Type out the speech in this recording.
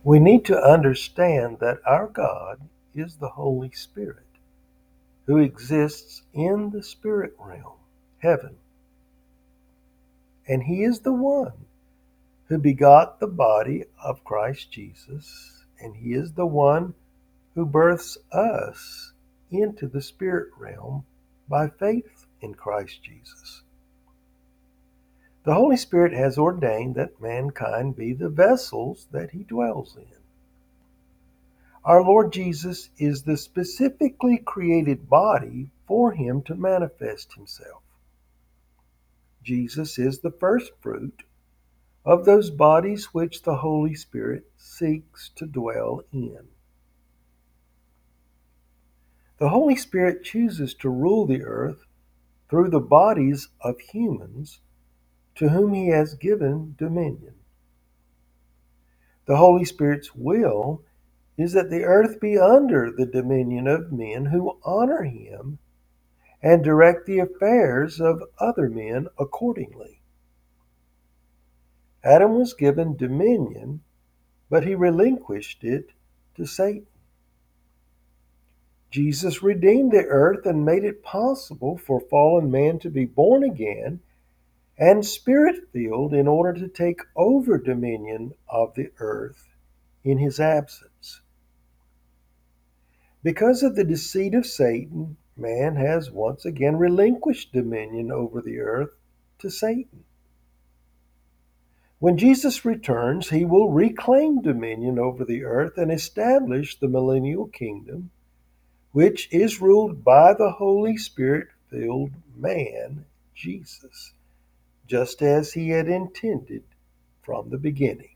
We need to understand that our God is the Holy Spirit, who exists in the spirit realm, heaven. And he is the one who begot the body of Christ Jesus, and he is the one who births us into the spirit realm by faith in Christ Jesus. The Holy Spirit has ordained that mankind be the vessels that he dwells in. Our Lord Jesus is the specifically created body for him to manifest himself. Jesus is the first fruit of those bodies which the Holy Spirit seeks to dwell in. The Holy Spirit chooses to rule the earth through the bodies of humans to whom he has given dominion. The Holy Spirit's will is that the earth be under the dominion of men who honor him and direct the affairs of other men accordingly. Adam was given dominion, but he relinquished it to Satan. Jesus redeemed the earth and made it possible for fallen man to be born again and spirit-filled in order to take over dominion of the earth in his absence. Because of the deceit of Satan, man has once again relinquished dominion over the earth to Satan. When Jesus returns, he will reclaim dominion over the earth and establish the millennial kingdom, which is ruled by the Holy Spirit-filled man, Jesus, just as he had intended from the beginning.